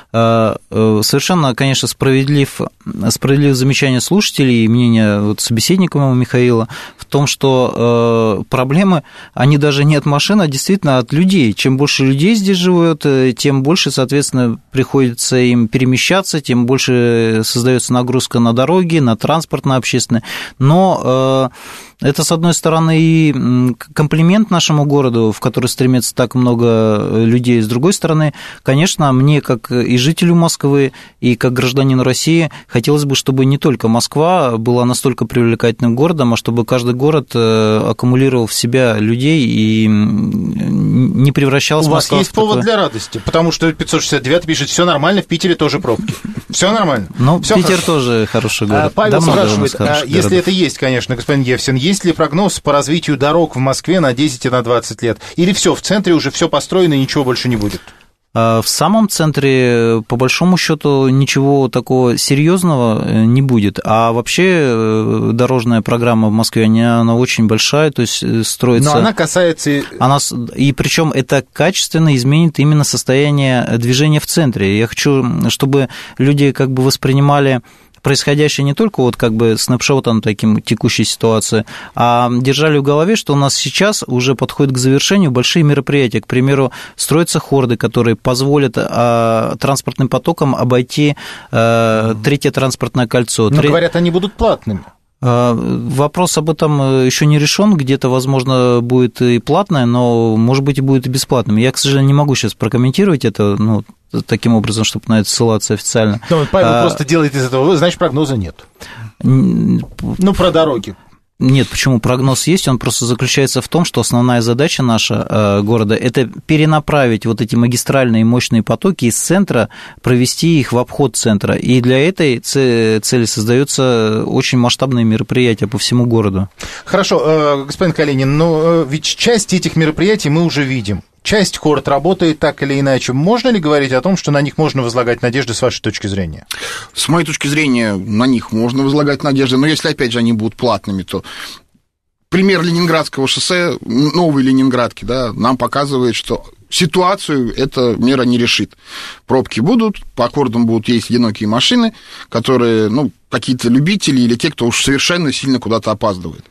Совершенно, конечно, справедлив, справедливо замечание слушателей и мнение вот собеседника моего Михаила в том, что проблемы, они даже не от машин, а действительно от людей. Чем больше людей здесь живет, тем больше, соответственно, приходится им перемещаться, тем больше создается нагрузка на дороги, на транспорт, на общественное. Но это, с одной стороны, и комплимент нашему городу, в который стремится так много людей. С другой стороны, конечно, мне, как и жителю Москвы, и как гражданину России, хотелось бы, чтобы не только Москва была настолько привлекательным городом, а чтобы каждый город аккумулировал в себя людей и не превращался в Москву. У вас есть повод для радости, потому что пятьсот шестьдесят девятый пишет, все нормально, в Питере тоже пробки. Все нормально. Ну, Всё Питер хорошо. тоже хороший город. А, Павел Давно спрашивает, а, если городов. это есть, конечно, господин Евсин, есть ли прогноз по развитию дорог в Москве на десять и на двадцать лет? Или все, в центре уже все построено и ничего больше не будет? В самом центре, по большому счету, ничего такого серьезного не будет. А вообще дорожная программа в Москве, она, она очень большая, то есть строится... Но она касается... Она, и причем это качественно изменит именно состояние движения в центре. Я хочу, чтобы люди как бы воспринимали происходящее не только вот как бы снапшотом таким текущей ситуации, а держали в голове, что у нас сейчас уже подходит к завершению большие мероприятия. К примеру, строятся хорды, которые позволят а, транспортным потокам обойти а, третье транспортное кольцо. Но, Тре... говорят, они будут платными. Вопрос об этом еще не решен, где-то, возможно, будет и платное, но, может быть, и будет и бесплатным. Я, к сожалению, не могу сейчас прокомментировать это, ну, таким образом, чтобы на это ссылаться официально. Но Павел а... просто делает из этого, значит, прогноза нет. Ну, про дороги. Нет, почему прогноз есть, он просто заключается в том, что основная задача наша э, города – это перенаправить вот эти магистральные мощные потоки из центра, провести их в обход центра. И для этой цели создаются очень масштабные мероприятия по всему городу. Хорошо, э, господин Калинин, но ведь часть этих мероприятий мы уже видим. Часть хорд работает так или иначе. Можно ли говорить о том, что на них можно возлагать надежды с вашей точки зрения? С моей точки зрения, на них можно возлагать надежды, но если, опять же, они будут платными, то пример Ленинградского шоссе, новой Ленинградки, да, нам показывает, что ситуацию эта мера не решит. Пробки будут, по аккордам будут ездить одинокие машины, которые, ну, какие-то любители или те, кто уж совершенно сильно куда-то опаздывает.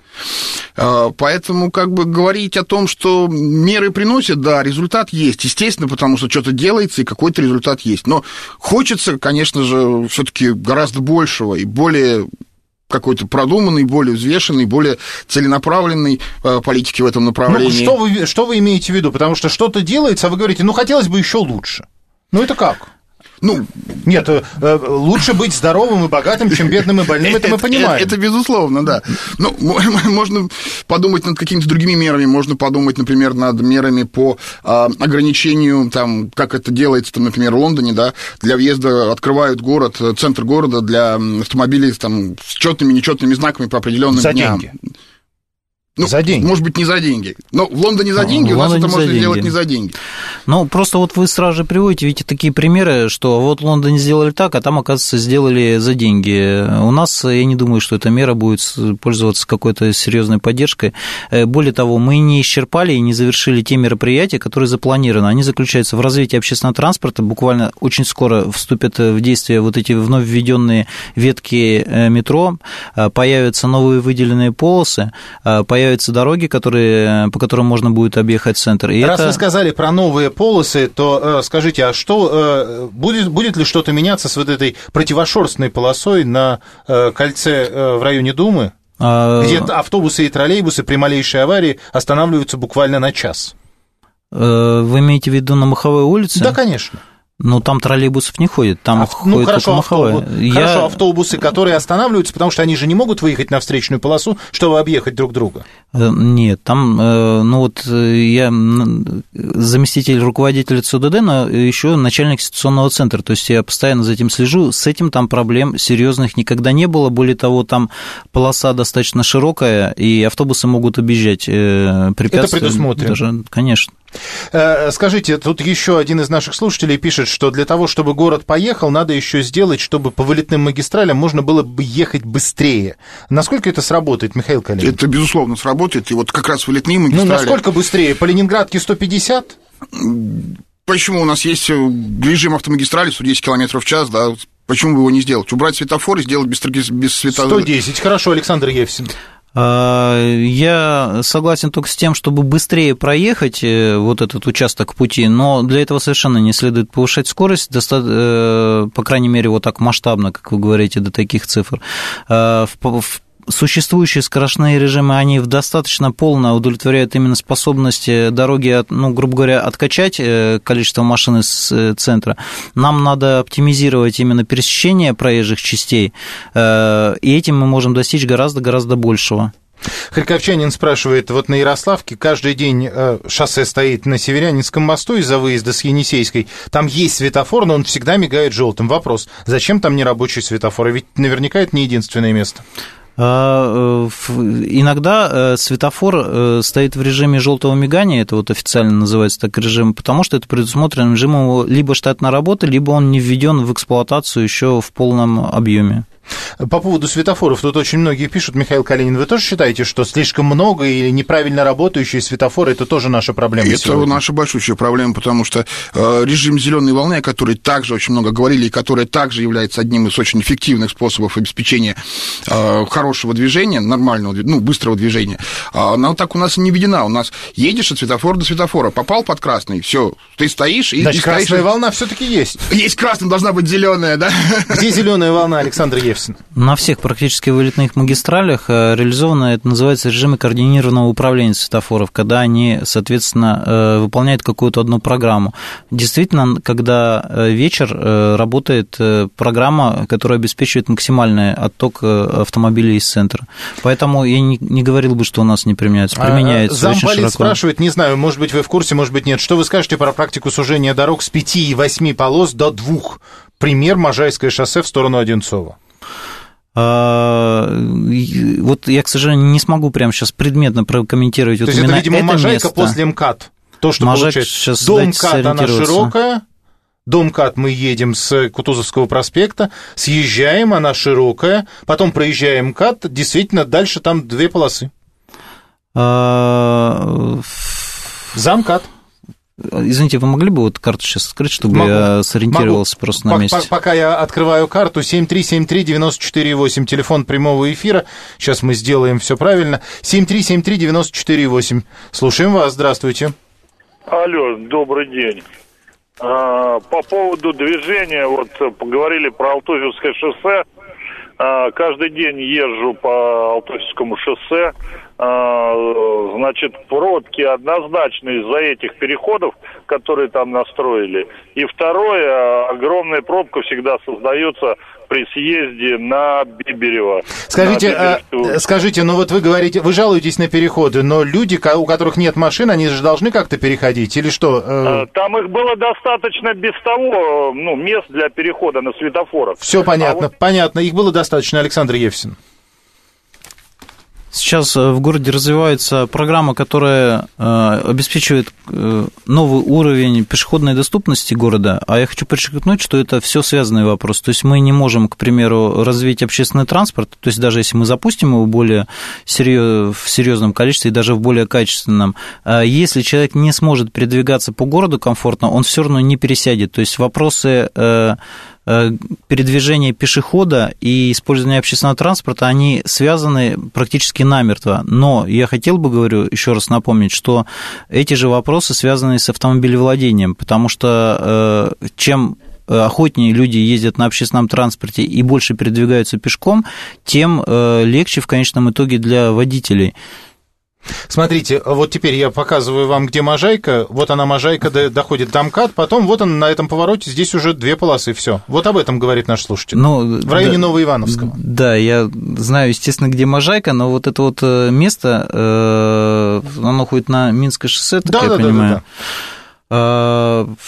Поэтому как бы говорить о том, что меры приносят, да, результат есть, естественно, потому что что-то делается и какой-то результат есть. Но хочется, конечно же, все-таки гораздо большего и более какой-то продуманный, более взвешенный, более целенаправленный политики в этом направлении. Ну, что вы, что вы имеете в виду? Потому что что-то делается, а вы говорите, ну, хотелось бы еще лучше. Ну, это как? Ну, нет, лучше быть здоровым и богатым, чем бедным и больным, это мы понимаем. Это, это безусловно, да. Ну, можно подумать над какими-то другими мерами, можно подумать, например, над мерами по ограничению, там, как это делается, там, например, в Лондоне, да, для въезда открывают город, центр города для автомобилей там, с четными, нечетными знаками по определенным За дням. деньги. Ну, за деньги. Может быть, не за деньги. Но в Лондоне за деньги, в у нас это можно деньги. сделать не за деньги. Ну, просто вот вы сразу же приводите, видите, такие примеры, что вот в Лондоне сделали так, а там, оказывается, сделали за деньги. У нас, я не думаю, что эта мера будет пользоваться какой-то серьезной поддержкой. Более того, мы не исчерпали и не завершили те мероприятия, которые запланированы. Они заключаются в развитии общественного транспорта. Буквально очень скоро вступят в действие вот эти вновь введенные ветки метро, появятся новые выделенные полосы, появятся дороги, которые, по которым можно будет объехать центр. И Раз это... вы сказали про новые полосы, то э, скажите, а что э, будет, будет ли что-то меняться с вот этой противошерстной полосой на э, кольце э, в районе Думы, а... где автобусы и троллейбусы при малейшей аварии останавливаются буквально на час? Вы имеете в виду на Маховой улице? Да, конечно. Ну, там троллейбусов не ходит, там а, ходит ну, хорошо, Маховая. автобус, Я... хорошо, автобусы, которые останавливаются, потому что они же не могут выехать на встречную полосу, чтобы объехать друг друга. Нет, там, ну вот я заместитель руководителя ЦУДД, но еще начальник ситуационного центра, то есть я постоянно за этим слежу, с этим там проблем серьезных никогда не было, более того, там полоса достаточно широкая, и автобусы могут объезжать препятствия. Это предусмотрено. Даже, конечно. Скажите, тут еще один из наших слушателей пишет, что для того, чтобы город поехал, надо еще сделать, чтобы по вылетным магистралям можно было бы ехать быстрее. Насколько это сработает, Михаил Калинин? Это, безусловно, сработает. И вот как раз вылетные магистрали... Ну, насколько быстрее? По Ленинградке сто пятьдесят? Почему? У нас есть режим автомагистрали сто десять километров в час, да, почему бы его не сделать? Убрать светофор и сделать без, без светофора. сто десять, хорошо, Александр Евсин. Я согласен только с тем, чтобы быстрее проехать вот этот участок пути, но для этого совершенно не следует повышать скорость, по крайней мере, вот так масштабно, как вы говорите, до таких цифр. В существующие скоростные режимы, они достаточно полно удовлетворяют именно способности дороги, ну, грубо говоря, откачать количество машин из центра. Нам надо оптимизировать именно пересечение проезжих частей, и этим мы можем достичь гораздо-гораздо большего. Харьковчанин спрашивает, вот на Ярославке каждый день э, шоссе стоит на Северянинском мосту из-за выезда с Енисейской. Там есть светофор, но он всегда мигает желтым. Вопрос, зачем там нерабочий светофор? Ведь наверняка это не единственное место. Иногда светофор стоит в режиме желтого мигания, это вот официально называется так режим, потому что это предусмотрено режимом либо штатной работы, либо он не введен в эксплуатацию еще в полном объеме. По поводу светофоров, тут очень многие пишут, Михаил Калинин, вы тоже считаете, что слишком много или неправильно работающие светофоры, это тоже наша проблема Это сегодня? наша большущая проблема, потому что э, режим зеленой волны, о которой также очень много говорили, и который также является одним из очень эффективных способов обеспечения э, хорошего движения, нормального, ну, быстрого движения, она так у нас и не введена. У нас едешь от светофора до светофора, попал под красный, все, ты стоишь и... Значит, и стоишь, красная волна все-таки есть. Есть красная, должна быть зеленая, да? Где зеленая волна, Александр Евсин? На всех практически вылетных магистралях реализовано, это называется режимы координированного управления светофоров, когда они, соответственно, выполняют какую-то одну программу. Действительно, когда вечер, работает программа, которая обеспечивает максимальный отток автомобилей из центра. Поэтому я не, не говорил бы, что у нас не применяется. Применяется очень широко. Замполит спрашивает, не знаю, может быть, вы в курсе, может быть, нет. Что вы скажете про практику сужения дорог с пяти и восьми полос до двух? Пример Можайское шоссе в сторону Одинцова. Вот я, к сожалению, не смогу прямо сейчас предметно прокомментировать. То вот есть именно это, видимо, это Можайка место. после МКАД. То, что Можайка, получается. До МКАД она широкая. До МКАД мы едем с Кутузовского проспекта, съезжаем, она широкая, потом проезжаем МКАД, действительно, дальше там две полосы. За МКАД. Извините, вы могли бы вот карту сейчас открыть, чтобы Могу. я сориентировался Могу. просто на П- месте? Пока я открываю карту, семь три семь три девять четыре восемь, телефон прямого эфира. Сейчас мы сделаем все правильно. семь три семь три девять четыре восемь. Слушаем вас, здравствуйте. Алло, добрый день. А, по поводу движения, вот поговорили про Алтуфьевское шоссе. А, каждый день езжу по Алтуфьевскому шоссе. Значит, пробки однозначно из-за этих переходов, которые там настроили. И второе, огромная пробка всегда создается при съезде на Биберево. Скажите, на а, скажите, ну вот вы говорите, вы жалуетесь на переходы, но люди, у которых нет машин, они же должны как-то переходить, или что? Там их было достаточно без того, ну, мест для перехода на светофорах. Все понятно, а вот... понятно, их было достаточно, Александр Евсин. Сейчас в городе развивается программа, которая обеспечивает новый уровень пешеходной доступности города, а я хочу подчеркнуть, что это все связанный вопрос. То есть мы не можем, к примеру, развить общественный транспорт, то есть даже если мы запустим его более серьез... в серьезном количестве и даже в более качественном, если человек не сможет передвигаться по городу комфортно, он все равно не пересядет. То есть вопросы передвижения пешехода и использования общественного транспорта, они связаны практически намертво. Но я хотел бы, говорю, еще раз напомнить, что эти же вопросы связаны с автомобилевладением, потому что чем охотнее люди ездят на общественном транспорте и больше передвигаются пешком, тем легче в конечном итоге для водителей. Смотрите, вот теперь я показываю вам, где Можайка. Вот она, Можайка, доходит до МКАД, потом вот он на этом повороте, здесь уже две полосы, все. Вот об этом говорит наш слушатель. Ну, в районе да, Новоивановского. Да, я знаю, естественно, где Можайка, но вот это вот место, оно ходит на Минское шоссе, так да, я да, понимаю. Да, да, да.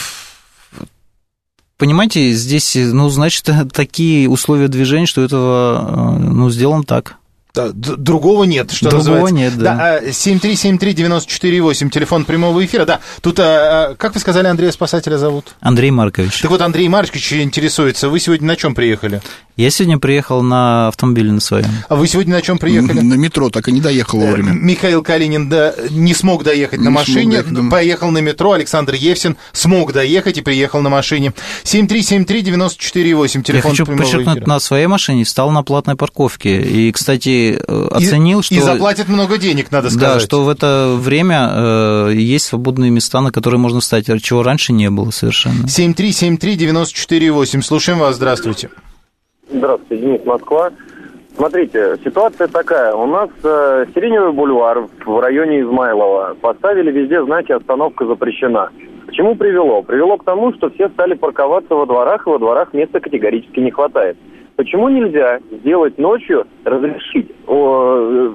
Понимаете, здесь, ну, значит, такие условия движения, что этого, ну, сделано так. Другого нет, что Другого называется. нет, да. Да, семь три семь три девять четыре восемь, телефон прямого эфира. Да, тут, как вы сказали, Андрея Спасателя зовут? Андрей Маркович. Так вот, Андрей Маркович интересуется, вы сегодня на чем приехали? Я сегодня приехал на автомобиле на своем. А вы сегодня на чем приехали? На метро, так и не доехал вовремя. Михаил Калинин да, не смог доехать не на машине, доехать, да. Поехал на метро. Александр Евсин смог доехать и приехал на машине. семь три семь три девять четыре восемь, телефон Я хочу прямого подчеркнуть, эфира. На своей машине встал на платной парковке. И, кстати, оценил, и, что... И заплатит много денег, надо сказать. Да, что в это время э, есть свободные места, на которые можно встать, чего раньше не было совершенно. семь три семь три девять четыре восемь, слушаем вас, здравствуйте. Здравствуйте, Денис, Москва. Смотрите, ситуация такая. У нас э, Сиреневый бульвар в районе Измайлова. Поставили везде знаки «Остановка запрещена». К чему привело? Привело к тому, что все стали парковаться во дворах, и во дворах места категорически не хватает. Почему нельзя сделать ночью, разрешить о,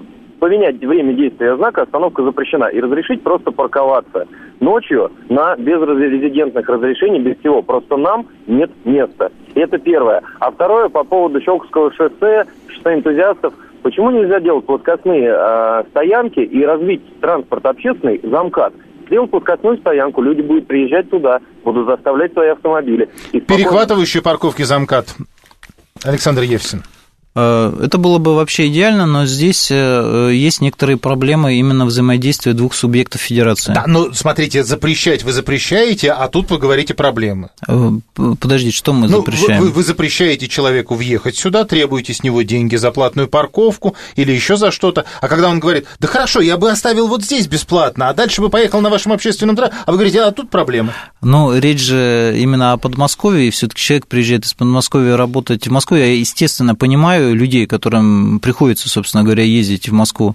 поменять время действия знака «Остановка запрещена» и разрешить просто парковаться ночью на без резидентных разрешений, без всего. Просто нам нет места. Это первое. А второе, по поводу Щелковского шоссе, шоссе энтузиастов. Почему нельзя делать плоскостные э, стоянки и развить транспорт общественный за МКАД? Сделать плоскостную стоянку, люди будут приезжать туда, будут заставлять свои автомобили. И спокойно... Перехватывающие парковки за МКАД. Александр Евсин. Это было бы вообще идеально, но здесь есть некоторые проблемы именно взаимодействия двух субъектов федерации. Да, ну, смотрите, запрещать вы запрещаете, а тут вы говорите проблемы. Подождите, что мы ну, запрещаем? Вы, вы запрещаете человеку въехать сюда, требуете с него деньги за платную парковку или еще за что-то, а когда он говорит, да хорошо, я бы оставил вот здесь бесплатно, а дальше бы поехал на вашем общественном транспорте, а вы говорите, а тут проблемы. Ну, речь же именно о Подмосковье, и все-таки человек приезжает из Подмосковья работать в Москву, я, естественно, понимаю людей, которым приходится, собственно говоря, ездить в Москву.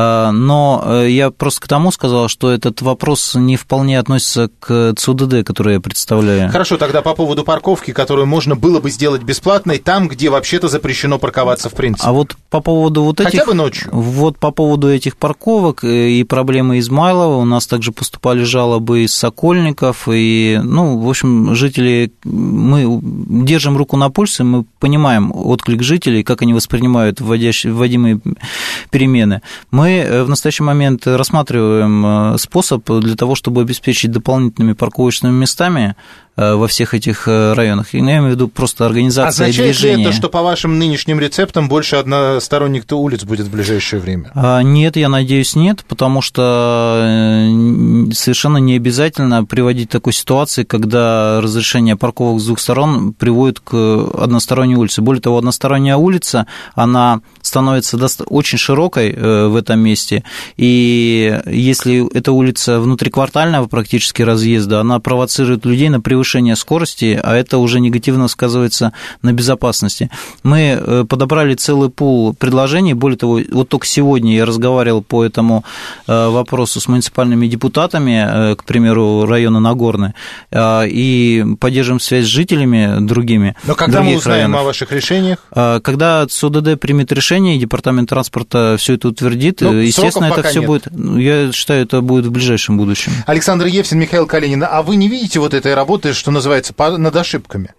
Но я просто к тому сказал, что этот вопрос не вполне относится к ЦУДД, который я представляю. Хорошо, тогда по поводу парковки, которую можно было бы сделать бесплатной там, где вообще-то запрещено парковаться в принципе. А вот по поводу вот этих... Хотя бы ночью. Вот по поводу этих парковок и проблемы Измайлова, у нас также поступали жалобы из Сокольников, и, ну, в общем, жители, мы держим руку на пульсе, мы понимаем отклик жителей, как они воспринимают вводимые перемены. Мы в настоящий момент рассматриваем способ для того, чтобы обеспечить дополнительными парковочными местами во всех этих районах. Я имею в виду просто организация Означает движения. Означает ли это, что по вашим нынешним рецептам больше односторонних улиц будет в ближайшее время? Нет, я надеюсь, нет, потому что совершенно не обязательно приводить к такой ситуации, когда разрешение парковок с двух сторон приводит к односторонней улице. Более того, односторонняя улица, она становится очень широкой в этом месте, и если эта улица внутриквартального практически разъезда, она провоцирует людей на превышение скорости, а это уже негативно сказывается на безопасности. Мы подобрали целый пул предложений, более того, вот только сегодня я разговаривал по этому вопросу с муниципальными депутатами, к примеру, района Нагорный, и поддерживаем связь с жителями другими. Но когда мы узнаем районов. о ваших решениях? Когда ЦУДД примет решение, и Департамент транспорта все это утвердит, ну, естественно, это все нет. будет, я считаю, это будет в ближайшем будущем. Александр Евсин, Михаил Калинин, а вы не видите вот этой работы, что называется, над ошибками?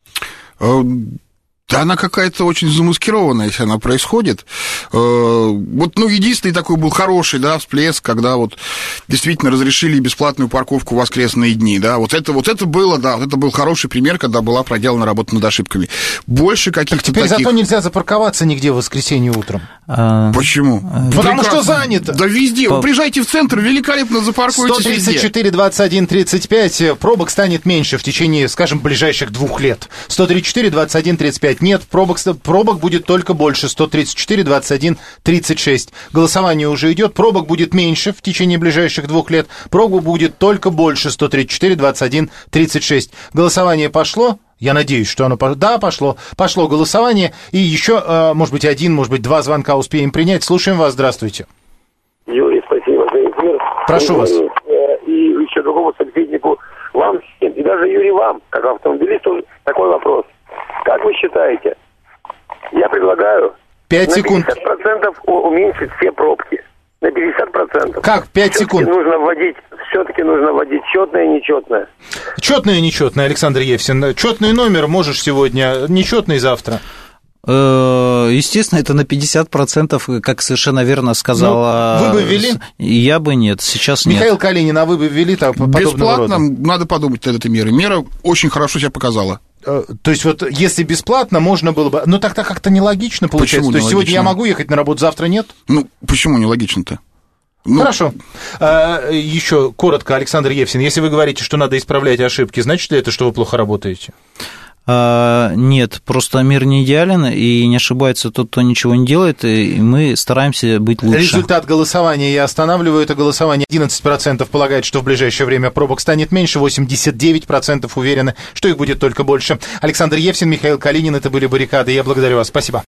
Да, она какая-то очень замаскированная, если она происходит. Вот, ну, единственный такой был хороший, да, всплеск, когда вот действительно разрешили бесплатную парковку в воскресные дни, да, вот это, вот это было, да, вот это был хороший пример, когда была проделана работа над ошибками. Больше каких-то так теперь таких... зато нельзя запарковаться нигде в воскресенье утром. А... Почему? Потому Прекрасно. что занято. Да везде. По... Вы приезжайте в центр, великолепно запаркуйтесь везде. сто тридцать четыре двадцать один тридцать пять, пробок станет меньше в течение, скажем, ближайших двух лет. сто тридцать четыре двадцать один тридцать пять. Нет, пробок, пробок будет только больше. сто тридцать четыре двадцать один тридцать шесть. Голосование уже идет. Пробок будет меньше в течение ближайших двух лет. Пробок будет только больше. сто тридцать четыре двадцать один тридцать шесть. Голосование пошло. Я надеюсь, что оно пошло. Да, пошло. Пошло голосование. И еще, может быть, один, может быть, два звонка успеем принять. Слушаем вас. Здравствуйте. Юрий, спасибо за эфир. Прошу вас. И еще другому собеседнику, вам, и даже Юрий, вам, как автомобилисту, такой вопрос. Как вы считаете, я предлагаю пять на секунд. пятьдесят процентов уменьшить все пробки. На пятьдесят процентов. Как? пять секунд. Нужно вводить, все-таки нужно вводить четное и нечетное. Четное и нечетное, Александр Евсин. Четный номер можешь сегодня, нечетный завтра. Естественно, это на пятьдесят процентов, как совершенно верно сказала. Ну, вы бы ввели? Я бы нет, сейчас нет. Михаил Калинин, а вы бы ввели так подобного Бесплатно, рода? Надо подумать над этой мерой. Мера очень хорошо себя показала. То есть вот если бесплатно, можно было бы... Ну так-то как-то нелогично получается. Почему То есть нелогично? сегодня я могу ехать на работу, завтра нет? Ну, почему нелогично-то? Ну... Хорошо. А, еще коротко, Александр Евсин, если вы говорите, что надо исправлять ошибки, значит ли это, что вы плохо работаете? Нет, просто мир не идеален, и не ошибается тот, кто ничего не делает, и мы стараемся быть лучше. Результат голосования я останавливаю. Это голосование. одиннадцать процентов полагает, что в ближайшее время пробок станет меньше, восемьдесят девять процентов уверены, что их будет только больше. Александр Евсин, Михаил Калинин, это были «Баррикады». Я благодарю вас. Спасибо.